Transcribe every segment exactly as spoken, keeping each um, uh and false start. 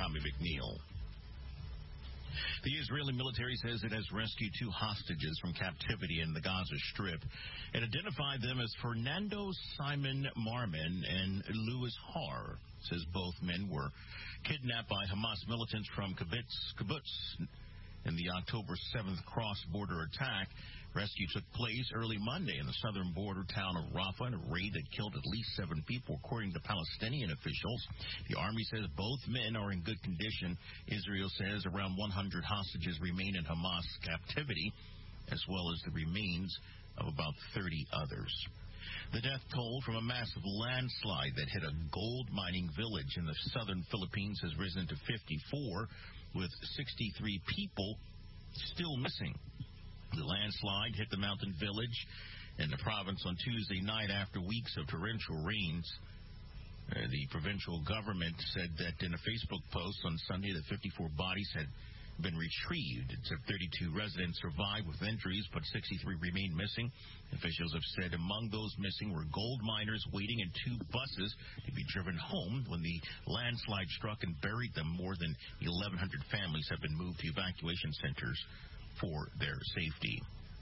Tommy McNeil. The Israeli military says it has rescued two hostages from captivity in the Gaza Strip. It identified them as Fernando Simon Marman and Louis Har. It says both men were kidnapped by Hamas militants from Kibbutz, Kibbutz in the October seventh cross-border attack. Rescue took place early Monday in the southern border town of Rafah in a raid that killed at least seven people, according to Palestinian officials. The Army says both men are in good condition. Israel says around one hundred hostages remain in Hamas captivity, as well as the remains of about thirty others. The death toll from a massive landslide that hit a gold mining village in the southern Philippines has risen to fifty-four, with sixty-three people still missing. The landslide hit the mountain village in the province on Tuesday night after weeks of torrential rains. Uh, the provincial government said that in a Facebook post on Sunday that fifty-four bodies had been retrieved. It said thirty-two residents survived with injuries, but sixty-three remain missing. Officials have said among those missing were gold miners waiting in two buses to be driven home when the landslide struck and buried them. More than eleven hundred families have been moved to evacuation centers for their safety.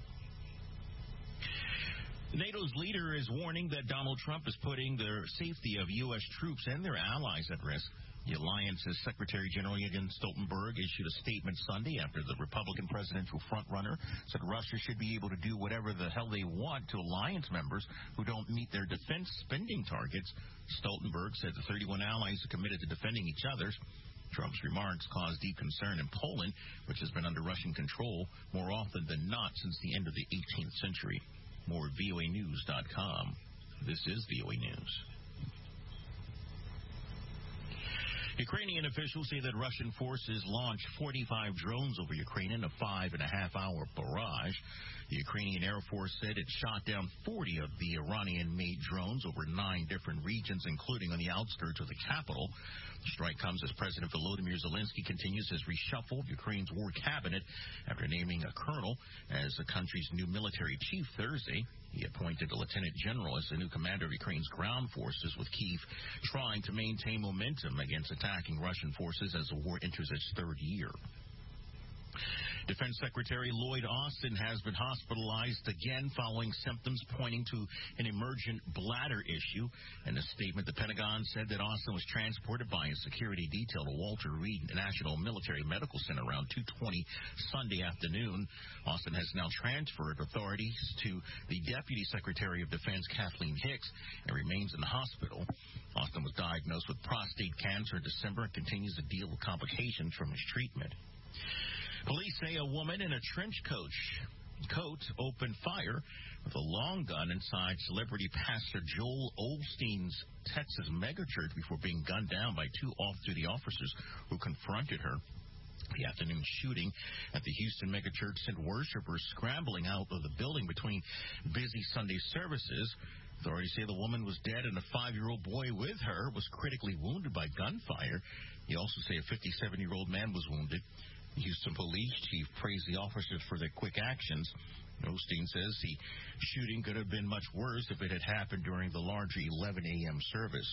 NATO's leader is warning that Donald Trump is putting the safety of U S troops and their allies at risk. The alliance's Secretary General Jens Stoltenberg issued a statement Sunday after the Republican presidential frontrunner said Russia should be able to do whatever the hell they want to alliance members who don't meet their defense spending targets. Stoltenberg said the thirty-one allies are committed to defending each other's. Trump's remarks caused deep concern in Poland, which has been under Russian control more often than not since the end of the eighteenth century. More at V O A News dot com. This is V O A News. Ukrainian officials say that Russian forces launched forty-five drones over Ukraine in a five and a half hour barrage. The Ukrainian Air Force said it shot down forty of the Iranian-made drones over nine different regions, including on the outskirts of the capital. The strike comes as President Volodymyr Zelensky continues his reshuffle of Ukraine's war cabinet after naming a colonel as the country's new military chief Thursday. He appointed a lieutenant general as the new commander of Ukraine's ground forces, with Kyiv trying to maintain momentum against attacking Russian forces as the war enters its third year. Defense Secretary Lloyd Austin has been hospitalized again following symptoms pointing to an emergent bladder issue. In a statement, the Pentagon said that Austin was transported by a security detail to Walter Reed National Military Medical Center around two twenty Sunday afternoon. Austin has now transferred authorities to the Deputy Secretary of Defense Kathleen Hicks and remains in the hospital. Austin was diagnosed with prostate cancer in December and continues to deal with complications from his treatment. Police say a woman in a trench coat coat opened fire with a long gun inside celebrity pastor Joel Osteen's Texas megachurch before being gunned down by two off-duty officers who confronted her. The afternoon shooting at the Houston megachurch sent worshipers scrambling out of the building between busy Sunday services. Authorities say the woman was dead and a five-year-old boy with her was critically wounded by gunfire. They also say a fifty-seven-year-old man was wounded. The Houston police chief praised the officers for their quick actions. Osteen says the shooting could have been much worse if it had happened during the larger eleven a.m. service.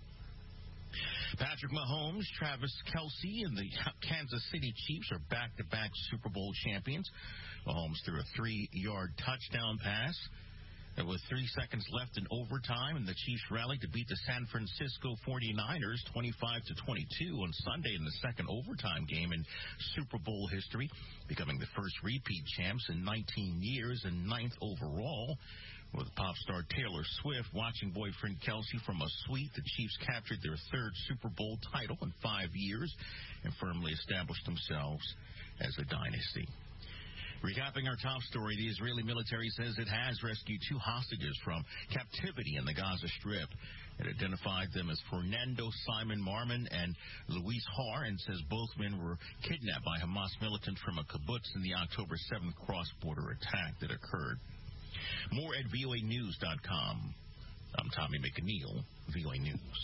Patrick Mahomes, Travis Kelce, and the Kansas City Chiefs are back-to-back Super Bowl champions. Mahomes threw a three-yard touchdown pass. With three seconds left in overtime, and the Chiefs rallied to beat the San Francisco forty-niners twenty-five to twenty-two on Sunday in the second overtime game in Super Bowl history, becoming the first repeat champs in nineteen years and ninth overall. With pop star Taylor Swift watching boyfriend Kelce from a suite, the Chiefs captured their third Super Bowl title in five years and firmly established themselves as a dynasty. Recapping our top story, the Israeli military says it has rescued two hostages from captivity in the Gaza Strip. It identified them as Fernando Simon Marman and Luis Har and says both men were kidnapped by Hamas militants from a kibbutz in the October seventh cross-border attack that occurred. More at V O A News dot com. I'm Tommy McNeil, V O A News.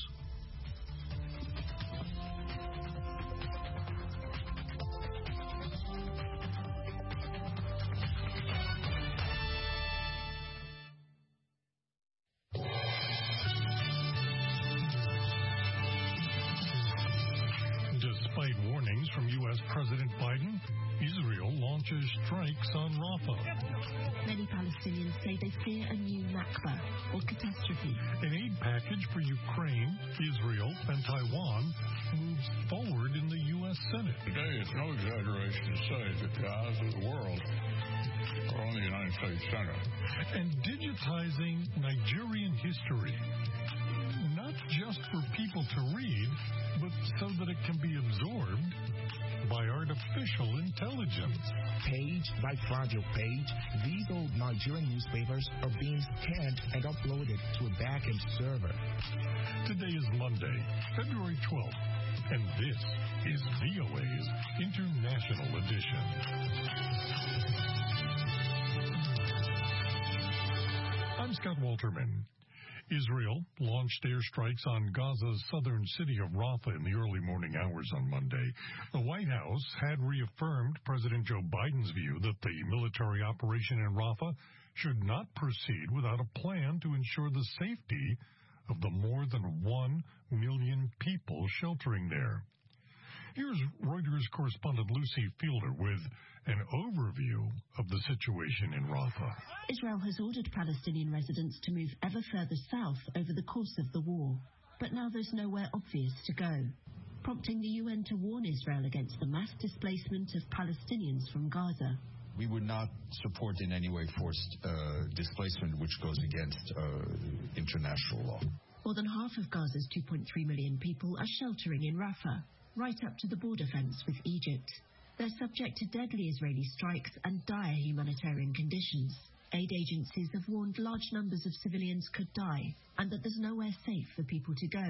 news from U S President Biden. Israel launches strikes on Rafah. Many Palestinians say they fear a new Nakba, or catastrophe. An aid package for Ukraine, Israel, and Taiwan moves forward in the U S Senate. Today, it's no exaggeration to say that the eyes of the world are on the United States Senate. And digitizing Nigerian history, not just for people to read, but so that it can be absorbed by artificial intelligence. Page by project page, these old Nigerian newspapers are being scanned and uploaded to a back-end server. Today is Monday, February twelfth, and this is V O A's International Edition. I'm Scott Walterman. Israel launched airstrikes on Gaza's southern city of Rafah in the early morning hours on Monday. The White House had reaffirmed President Joe Biden's view that the military operation in Rafah should not proceed without a plan to ensure the safety of the more than one million people sheltering there. Here's Reuters correspondent Lucy Fielder with an overview of the situation in Rafah. Israel has ordered Palestinian residents to move ever further south over the course of the war, but now there's nowhere obvious to go, prompting the U N to warn Israel against the mass displacement of Palestinians from Gaza. We would not support in any way forced uh, displacement which goes against uh, international law. More than half of Gaza's two point three million people are sheltering in Rafah, right up to the border fence with Egypt. They're subject to deadly Israeli strikes and dire humanitarian conditions. Aid agencies have warned large numbers of civilians could die and that there's nowhere safe for people to go.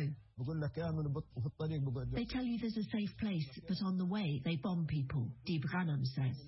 They tell you there's a safe place, but on the way they bomb people, Deeb Ghanem says.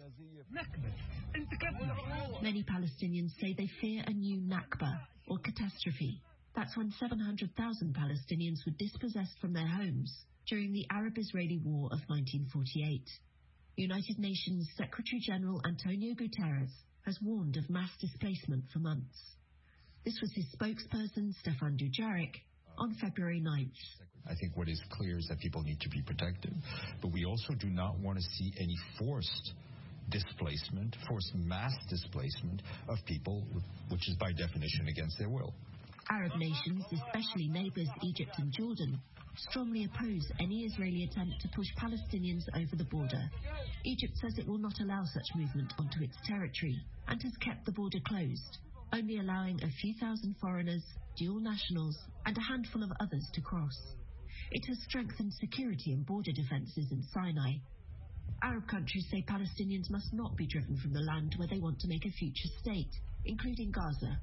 Many Palestinians say they fear a new Nakba, or catastrophe. That's when seven hundred thousand Palestinians were dispossessed from their homes during the Arab-Israeli War of nineteen forty-eight. United Nations Secretary-General Antonio Guterres has warned of mass displacement for months. This was his spokesperson, Stefan Dujarric, on February ninth. I think what is clear is that people need to be protected, but we also do not want to see any forced displacement, forced mass displacement of people, which is by definition against their will. Arab nations, especially neighbors Egypt and Jordan, strongly oppose any Israeli attempt to push Palestinians over the border. Egypt says it will not allow such movement onto its territory and has kept the border closed, only allowing a few thousand foreigners, dual nationals, and a handful of others to cross. It has strengthened security and border defenses in Sinai. Arab countries say Palestinians must not be driven from the land where they want to make a future state, including Gaza.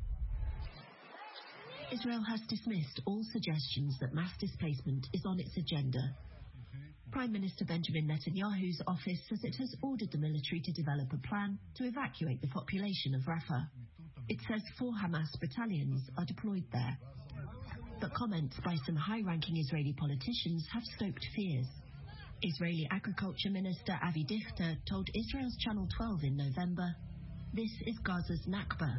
Israel has dismissed all suggestions that mass displacement is on its agenda. Prime Minister Benjamin Netanyahu's office says it has ordered the military to develop a plan to evacuate the population of Rafah. It says four Hamas battalions are deployed there. But comments by some high-ranking Israeli politicians have stoked fears. Israeli Agriculture Minister Avi Dichter told Israel's Channel twelve in November, "This is Gaza's Nakba."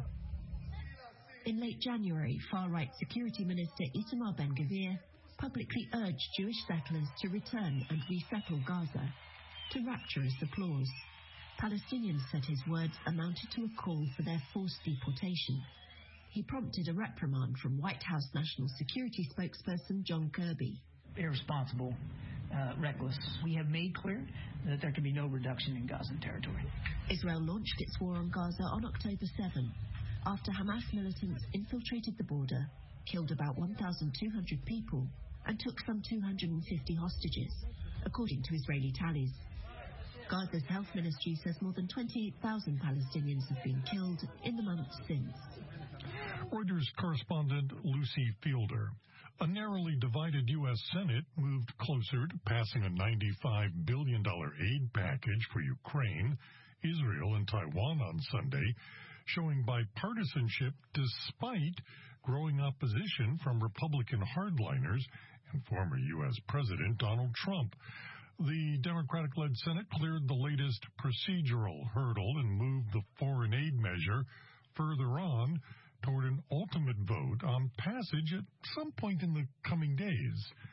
In late January, far-right Security Minister Itamar Ben-Gvir publicly urged Jewish settlers to return and resettle Gaza, to rapturous applause. Palestinians said his words amounted to a call for their forced deportation. He prompted a reprimand from White House National Security spokesperson John Kirby. Irresponsible, uh, reckless. We have made clear that there can be no reduction in Gazan territory. Israel launched its war on Gaza on October seventh, after Hamas militants infiltrated the border, killed about one thousand two hundred people, and took some two hundred fifty hostages, according to Israeli tallies. Gaza's health ministry says more than twenty-eight thousand Palestinians have been killed in the months since. Reuters correspondent Lucy Fielder. A narrowly divided U S Senate moved closer to passing a ninety-five billion dollars aid package for Ukraine, Israel, and Taiwan on Sunday, showing bipartisanship despite growing opposition from Republican hardliners and former U S President Donald Trump. The Democratic-led Senate cleared the latest procedural hurdle and moved the foreign aid measure further on toward an ultimate vote on passage at some point in the coming days.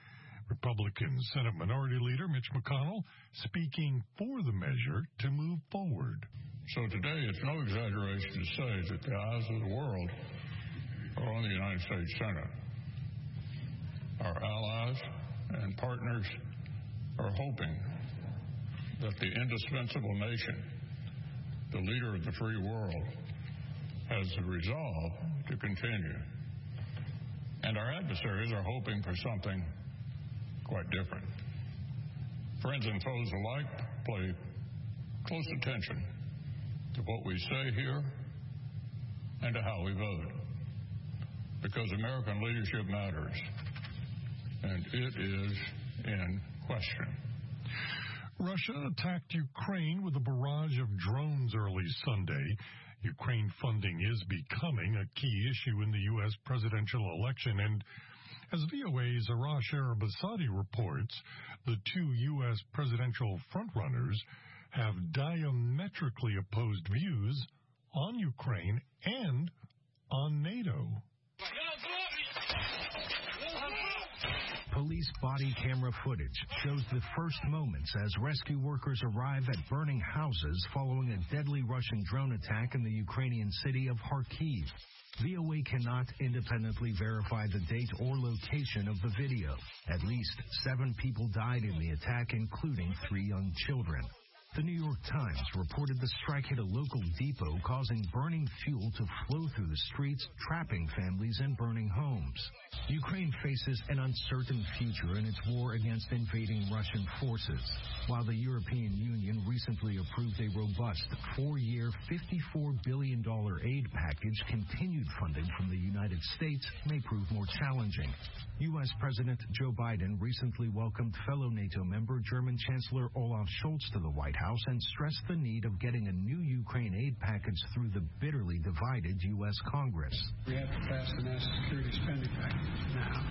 Republican Senate Minority Leader Mitch McConnell speaking for the measure to move forward. So today, it's no exaggeration to say that the eyes of the world are on the United States Senate. Our allies and partners are hoping that the indispensable nation, the leader of the free world, has the resolve to continue. And our adversaries are hoping for something quite different. Friends and foes alike pay close attention to what we say here and to how we vote, because American leadership matters, and it is in question. Russia attacked Ukraine with a barrage of drones early Sunday. Ukraine funding is becoming a key issue in the U S presidential election, and as V O A's Arash Arabasadi reports, the two U S presidential frontrunners have diametrically opposed views on Ukraine and on NATO. Police body camera footage shows the first moments as rescue workers arrive at burning houses following a deadly Russian drone attack in the Ukrainian city of Kharkiv. V O A cannot independently verify the date or location of the video. At least seven people died in the attack, including three young children. The New York Times reported the strike hit a local depot, causing burning fuel to flow through the streets, trapping families and burning homes. Ukraine faces an uncertain future in its war against invading Russian forces. While the European Union recently approved a robust four-year, fifty-four billion dollars aid package, continued funding from the United States may prove more challenging. U S President Joe Biden recently welcomed fellow NATO member German Chancellor Olaf Scholz to the White House and stressed the need of getting a new Ukraine aid package through the bitterly divided U S Congress. We have to pass the national security spending package now.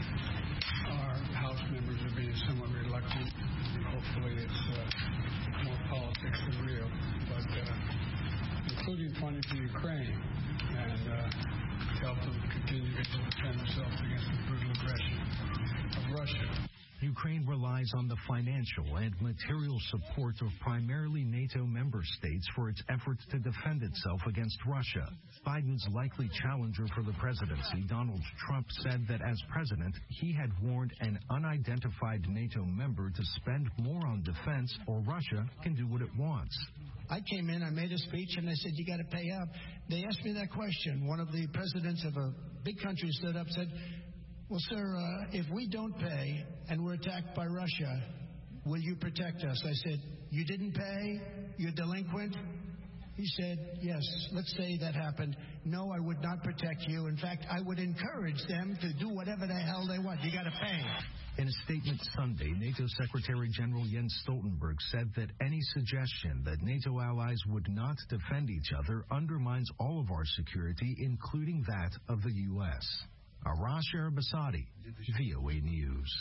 Our House members are being somewhat reluctant. Hopefully it's uh, more politics than real, but uh, including funding for Ukraine and uh, help them continue to defend themselves against the brutal aggression of Russia. Ukraine relies on the financial and material support of primarily NATO member states for its efforts to defend itself against Russia. Biden's likely challenger for the presidency, Donald Trump, said that as president, he had warned an unidentified NATO member to spend more on defense or Russia can do what it wants. I came in, I made a speech, and I said, you got to pay up. They asked me that question. One of the presidents of a big country stood up and said, well, sir, uh, if we don't pay and we're attacked by Russia, will you protect us? I said, you didn't pay? You're delinquent? He said, yes, let's say that happened. No, I would not protect you. In fact, I would encourage them to do whatever the hell they want. You got to pay. In a statement Sunday, NATO Secretary General Jens Stoltenberg said that any suggestion that NATO allies would not defend each other undermines all of our security, including that of the U S. Arash Arabasadi, V O A News.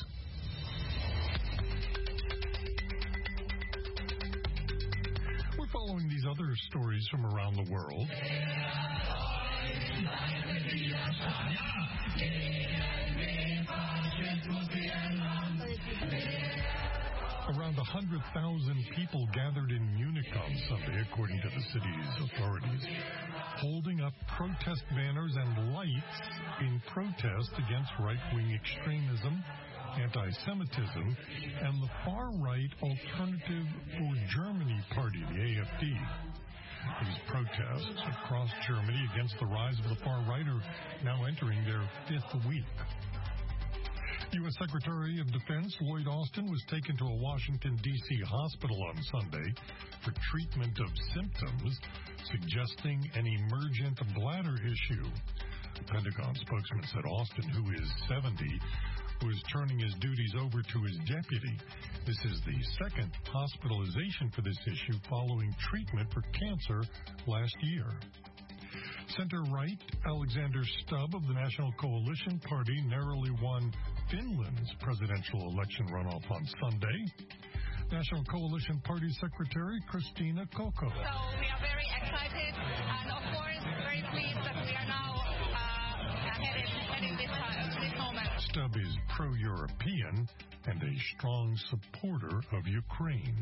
We're following these other stories from around the world. Around one hundred thousand people gathered in Munich on Sunday, according to the city's authorities, holding up protest banners and lights in protest against right-wing extremism, anti-Semitism, and the far-right Alternative for Germany party, the A F D. These protests across Germany against the rise of the far right are now entering their fifth week. U S Secretary of Defense Lloyd Austin was taken to a Washington, D C hospital on Sunday for treatment of symptoms suggesting an emergent bladder issue. The Pentagon spokesman said Austin, who is seventy, was turning his duties over to his deputy. This is the second hospitalization for this issue following treatment for cancer last year. Center-right Alexander Stubb of the National Coalition Party narrowly won Finland's presidential election runoff on Sunday. National Coalition Party Secretary Christina Kokko. So we are very excited and, of course, very pleased that we are now uh, headed, heading this, uh, this moment. Stubb is pro-Europe pro-European and a strong supporter of Ukraine.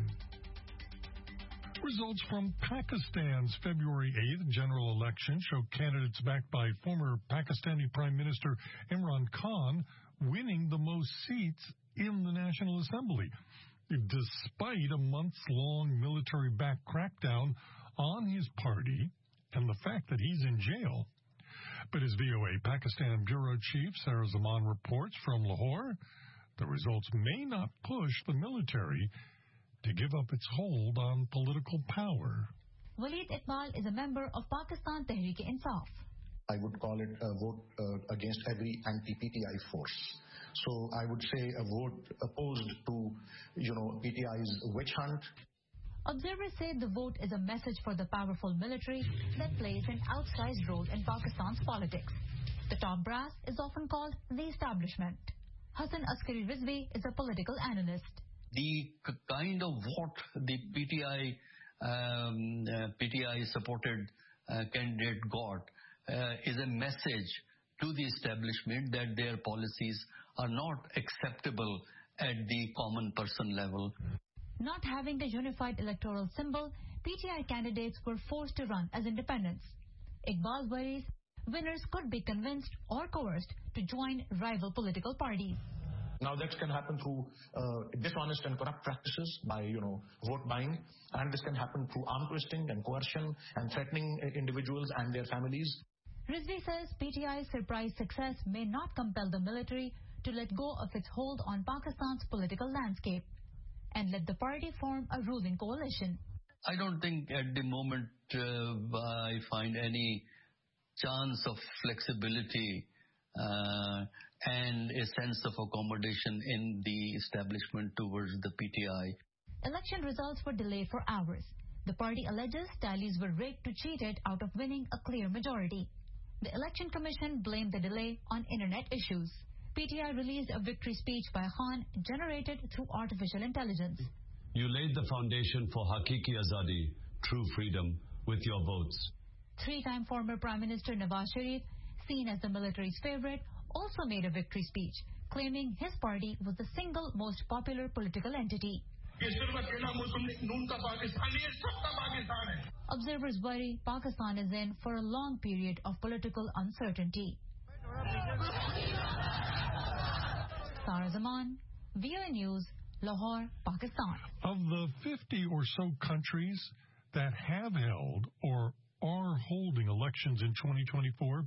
Results from Pakistan's February eighth general election show candidates backed by former Pakistani Prime Minister Imran Khan winning the most seats in the National Assembly, despite a months-long military-backed crackdown on his party and the fact that he's in jail. But as V O A Pakistan Bureau Chief Sarah Zaman reports from Lahore, the results may not push the military to give up its hold on political power. Waleed Iqbal is a member of Pakistan Tehreek-e-Insaf. I would call it a vote uh, against every anti-P T I force. So I would say a vote opposed to, you know, P T I's witch hunt. Observers say the vote is a message for the powerful military that plays an outsized role in Pakistan's politics. The top brass is often called the establishment. Hassan Askari Rizvi is a political analyst. The kind of vote the P T I um, uh, P T I supported uh, candidate got uh, is a message to the establishment that their policies are not acceptable at the common person level. Not having a unified electoral symbol, P T I candidates were forced to run as independents. Iqbal worries winners could be convinced or coerced to join rival political parties. Now that can happen through uh, dishonest and corrupt practices by, you know, vote buying, and this can happen through arm twisting and coercion and threatening uh, individuals and their families. Rizvi says P T I's surprise success may not compel the military to let go of its hold on Pakistan's political landscape and let the party form a ruling coalition. I don't think at the moment uh, I find any chance of flexibility uh, and a sense of accommodation in the establishment towards the P T I. Election results were delayed for hours. The party alleges tallies were rigged to cheat it out of winning a clear majority. The Election Commission blamed the delay on internet issues. P T I released a victory speech by Khan generated through artificial intelligence. You laid the foundation for Hakiki Azadi, true freedom, with your votes. Three-time former Prime Minister Nawaz Sharif, seen as the military's favorite, also made a victory speech, claiming his party was the single most popular political entity. Observers worry Pakistan is in for a long period of political uncertainty. Sarah Zaman, V O A News, Lahore, Pakistan. Of the fifty or so countries that have held or are holding elections in twenty twenty-four,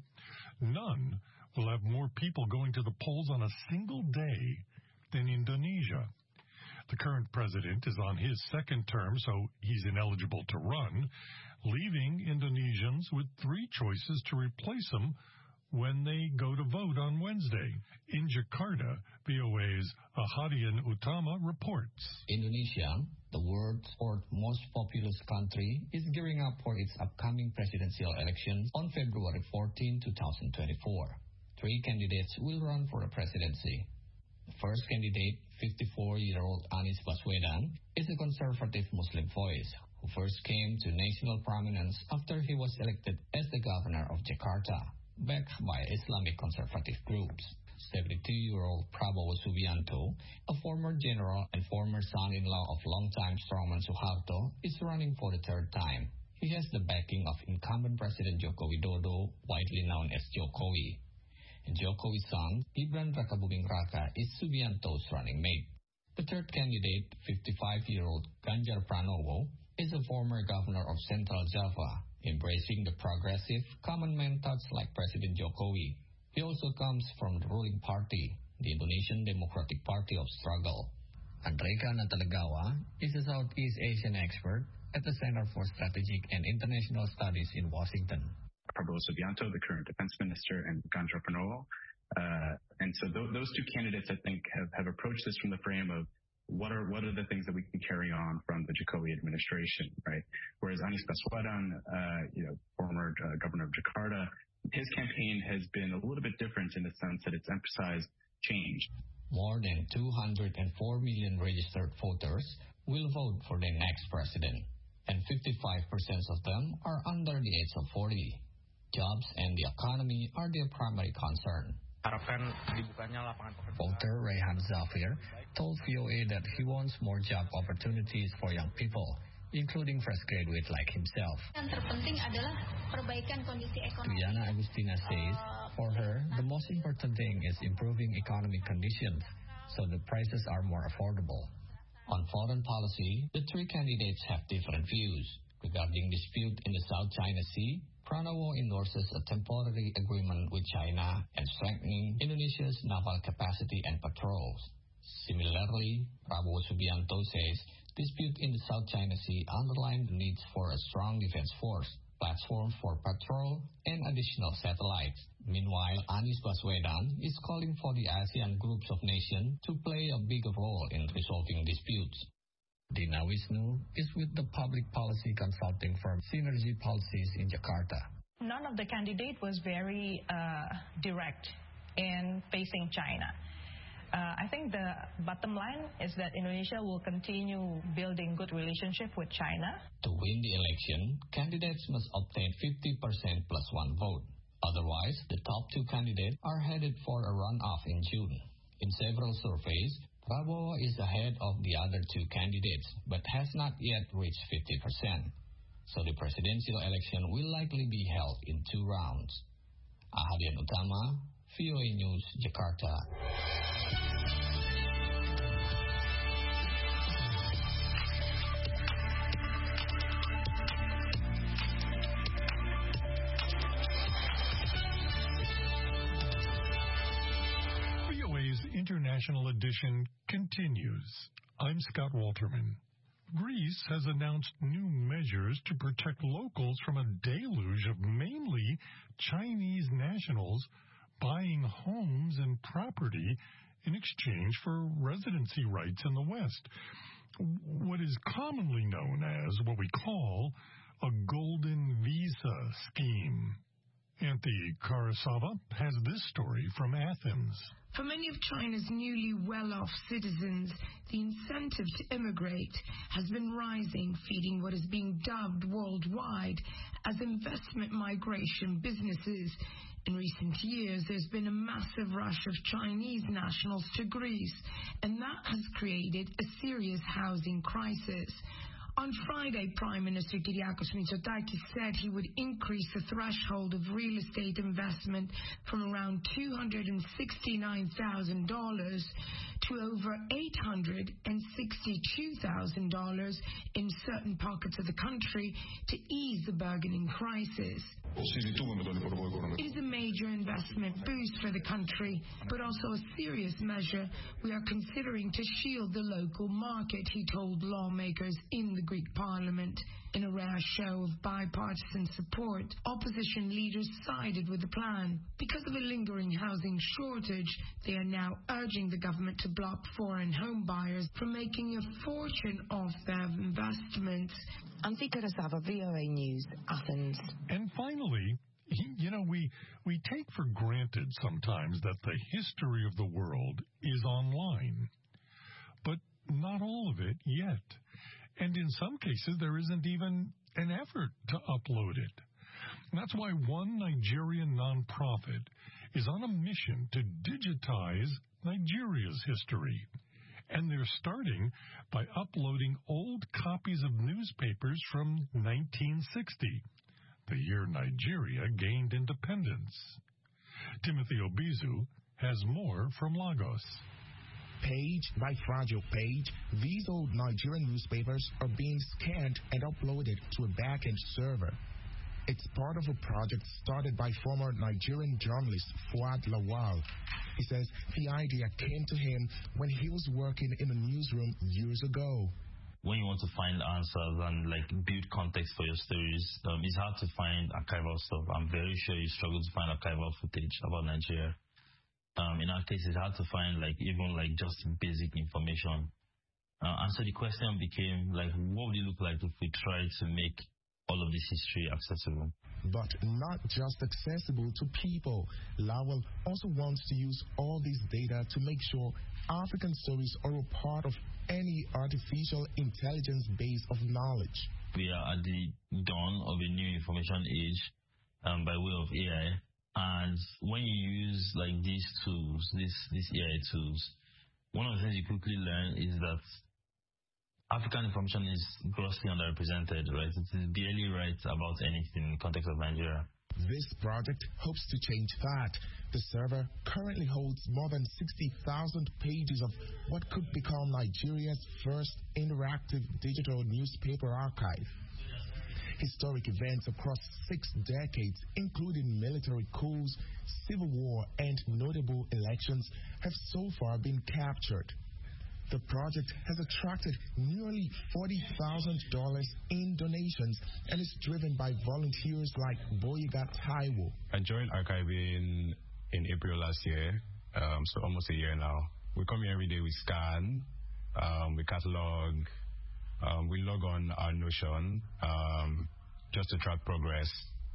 none will have more people going to the polls on a single day than Indonesia. The current president is on his second term, so he's ineligible to run, leaving Indonesians with three choices to replace him when they go to vote on Wednesday. In Jakarta, V O A's Ahadian Utama reports. Indonesia, the world's fourth most populous country, is gearing up for its upcoming presidential elections on February fourteenth, twenty twenty-four. Three candidates will run for the presidency. The first candidate, fifty-four-year-old Anies Baswedan, is a conservative Muslim voice who first came to national prominence after he was elected as the governor of Jakarta, backed by Islamic conservative groups. seventy-two-year-old Prabowo Subianto, a former general and former son-in-law of longtime strongman Suharto, is running for the third time. He has the backing of incumbent President Joko Widodo, widely known as Jokowi. And Jokowi's son, Gibran Rakabuming Raka, is Subianto's running mate. The third candidate, fifty-five-year-old Ganjar Pranowo, is a former governor of Central Java, embracing the progressive, common man thoughts like President Jokowi. He also comes from the ruling party, the Indonesian Democratic Party of Struggle. Andreka Natalagawa is a Southeast Asian expert at the Center for Strategic and International Studies in Washington. Prabowo Subianto, the current defense minister, and Ganjar Pranowo. Uh, and so th- those two candidates, I think, have, have approached this from the frame of what are what are the things that we can carry on from the Jokowi administration, right? Whereas Anies Baswedan, uh, you know, former uh, governor of Jakarta, his campaign has been a little bit different in the sense that it's emphasized change. More than two hundred four million registered voters will vote for the next president, and fifty-five percent of them are under the age of forty. Jobs and the economy are their primary concern. Voter Rehan Zafir told V O A that he wants more job opportunities for young people, including fresh graduates like himself. Tuyana Agustina says, for her, the most important thing is improving economic conditions so the prices are more affordable. On foreign policy, the three candidates have different views. Regarding dispute in the South China Sea, Pranowo endorses a temporary agreement with China and strengthening Indonesia's naval capacity and patrols. Similarly, Prabowo Subianto says dispute in the South China Sea underlined the needs for a strong defense force, platforms for patrol, and additional satellites. Meanwhile, Anies Baswedan is calling for the ASEAN groups of nations to play a bigger role in resolving disputes. Dina Wisnu is with the public policy consulting firm Synergy Policies in Jakarta. None of the candidate was very uh, direct in facing China. Uh, I think the bottom line is that Indonesia will continue building good relationship with China. To win the election, candidates must obtain fifty percent plus one vote. Otherwise, the top two candidates are headed for a runoff in June. In several surveys, Prabowo is ahead of the other two candidates, but has not yet reached fifty percent. So the presidential election will likely be held in two rounds. Ahadian Utama, V O A News, Jakarta. International edition continues. I'm Scott Walterman. Greece has announced new measures to protect locals from a deluge of mainly Chinese nationals buying homes and property in exchange for residency rights in the West. What is commonly known as what we call a golden visa scheme. Anthony Karasava has this story from Athens. For many of China's newly well-off citizens, the incentive to immigrate has been rising, feeding what is being dubbed worldwide as investment migration businesses. In recent years, there's been a massive rush of Chinese nationals to Greece, and that has created a serious housing crisis. On Friday, Prime Minister Kyriakos Mitsotakis said he would increase the threshold of real estate investment from around two hundred sixty-nine thousand dollars to over eight hundred sixty-two thousand dollars in certain pockets of the country to ease the burgeoning crisis. It is a major investment boost for the country, but also a serious measure we are considering to shield the local market, he told lawmakers in the Greek parliament. In a rare show of bipartisan support, opposition leaders sided with the plan. Because of a lingering housing shortage, they are now urging the government to block foreign home buyers from making a fortune off their investments. Anthony Karasava, V O A News, Athens. And finally, you know, we, we take for granted sometimes that the history of the world is online. But not all of it yet. And in some cases, there isn't even an effort to upload it. And that's why one Nigerian nonprofit is on a mission to digitize Nigeria's history. And they're starting by uploading old copies of newspapers from nineteen sixty, the year Nigeria gained independence. Timothy Obizu has more from Lagos. Page by fragile page, these old Nigerian newspapers are being scanned and uploaded to a back-end server. It's part of a project started by former Nigerian journalist Fuad Lawal. He says the idea came to him when he was working in a newsroom years ago. When you want to find answers and like build context for your stories, um, it's hard to find archival stuff. I'm very sure you struggle to find archival footage about Nigeria. Um, in our case, it's hard to find like even like just basic information. Uh, and so the question became like, what would it look like if we tried to make all of this history accessible? But not just accessible to people. Lawal also wants to use all this data to make sure African stories are a part of any artificial intelligence base of knowledge. We are at the dawn of a new information age um, by way of A I. And when you use like these tools, these these A I tools, one of the things you quickly learn is that African information is grossly underrepresented, right? It is barely right about anything in the context of Nigeria. This project hopes to change that. The server currently holds more than sixty thousand pages of what could become Nigeria's first interactive digital newspaper archive. Historic events across six decades, including military coups, civil war, and notable elections, have so far been captured. The project has attracted nearly forty thousand dollars in donations and is driven by volunteers like Boyega Taiwo. I joined archiving in April last year, um, so almost a year now. We come here every day, we scan, um, we catalog, um, we log on our Notion um, just to track progress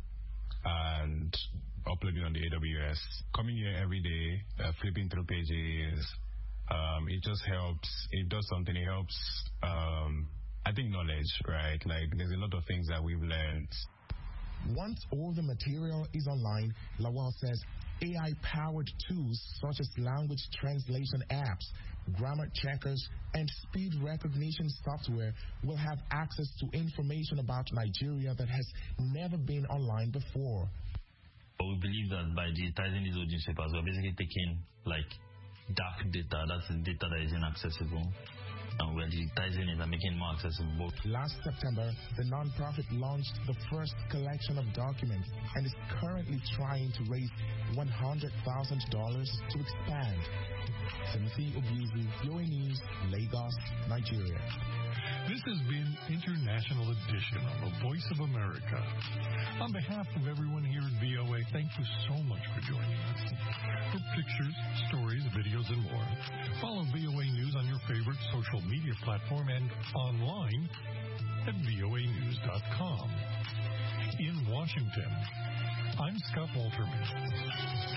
and uploading on the A W S. Coming here every day, uh, flipping through pages, um, it just helps. It does something. It helps, um, I think, knowledge, right? Like, there's a lot of things that we've learned. Once all the material is online, Lawal says A I-powered tools such as language translation apps, grammar checkers, and speed recognition software will have access to information about Nigeria that has never been online before. But we believe that by digitizing these old newspapers, we're basically taking, like, dark data, that's the data that is inaccessible, and we're digitizing it and making it more accessible. Last September, the nonprofit launched the first collection of documents and is currently trying to raise one hundred thousand dollars to expand. Timothy Obuzu, V O A News, Lagos, Nigeria. This has been International Edition on the Voice of America. On behalf of everyone here at V O A, thank you so much for joining us. For pictures, stories, videos, and more, follow V O A News on your favorite social media platform and online at V O A news dot com. In Washington, I'm Scott Walterman.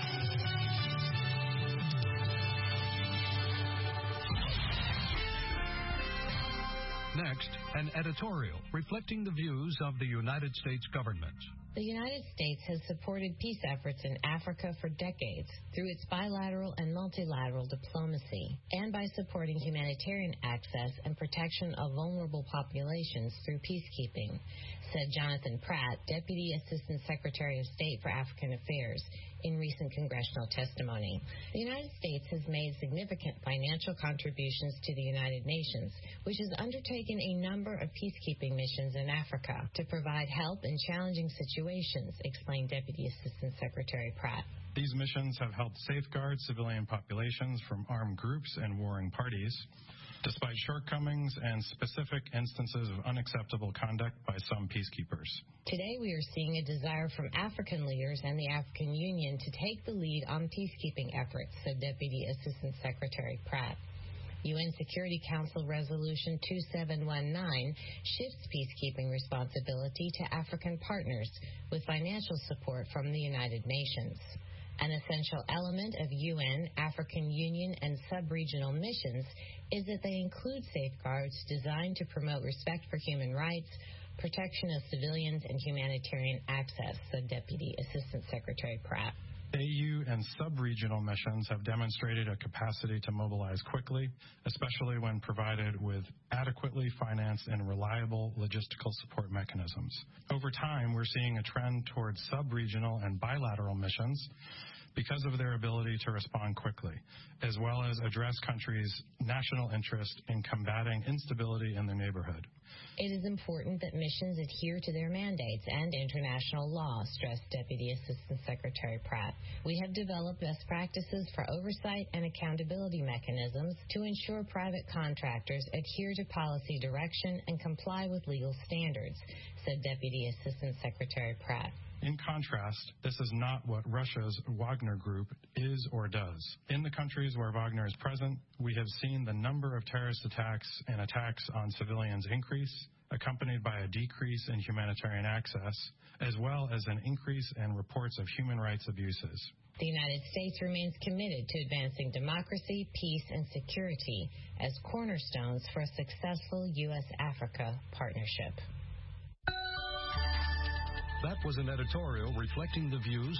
Next, an editorial reflecting the views of the United States government. The United States has supported peace efforts in Africa for decades through its bilateral and multilateral diplomacy and by supporting humanitarian access and protection of vulnerable populations through peacekeeping, said Jonathan Pratt, Deputy Assistant Secretary of State for African Affairs, in recent congressional testimony. The United States has made significant financial contributions to the United Nations, which has undertaken a number of peacekeeping missions in Africa to provide help in challenging situations, explained Deputy Assistant Secretary Pratt. These missions have helped safeguard civilian populations from armed groups and warring parties, despite shortcomings and specific instances of unacceptable conduct by some peacekeepers. Today we are seeing a desire from African leaders and the African Union to take the lead on peacekeeping efforts, said Deputy Assistant Secretary Pratt. U N Security Council Resolution two seven one nine shifts peacekeeping responsibility to African partners with financial support from the United Nations. An essential element of U N, African Union, and sub-regional missions is that they include safeguards designed to promote respect for human rights, protection of civilians, and humanitarian access, said Deputy Assistant Secretary Pratt. A U and sub-regional missions have demonstrated a capacity to mobilize quickly, especially when provided with adequately financed and reliable logistical support mechanisms. Over time, we're seeing a trend towards sub-regional and bilateral missions because of their ability to respond quickly, as well as address countries' national interest in combating instability in their neighborhood. It is important that missions adhere to their mandates and international law, stressed Deputy Assistant Secretary Pratt. We have developed best practices for oversight and accountability mechanisms to ensure private contractors adhere to policy direction and comply with legal standards, said Deputy Assistant Secretary Pratt. In contrast, this is not what Russia's Wagner Group is or does. In the countries where Wagner is present, we have seen the number of terrorist attacks and attacks on civilians increase, accompanied by a decrease in humanitarian access, as well as an increase in reports of human rights abuses. The United States remains committed to advancing democracy, peace, and security as cornerstones for a successful U S Africa partnership. That was an editorial reflecting the views